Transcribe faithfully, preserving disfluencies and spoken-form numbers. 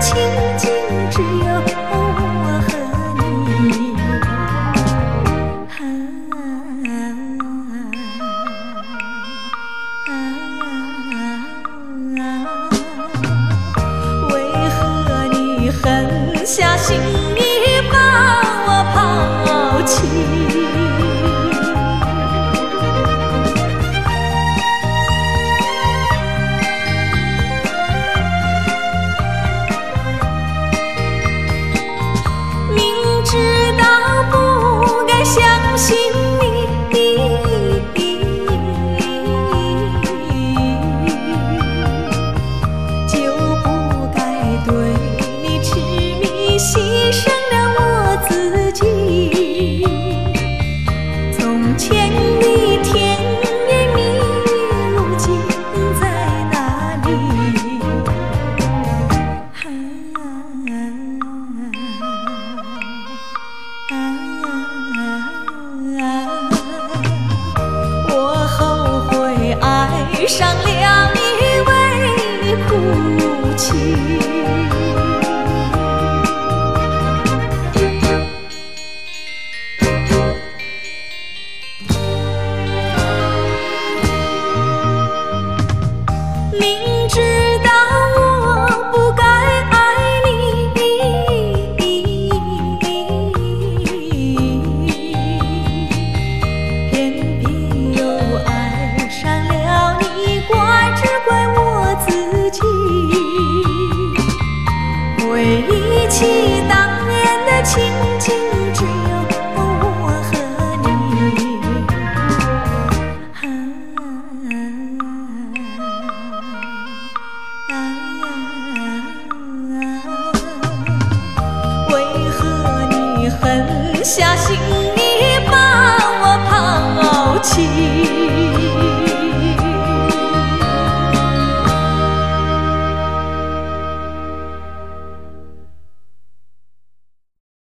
情景只有我和你。为何你狠下心意把我抛弃？知道不该相信你，就不该对你痴迷，牺牲了我自己。从前的甜言蜜语，如今在哪里？我后悔爱上了你，为你哭泣。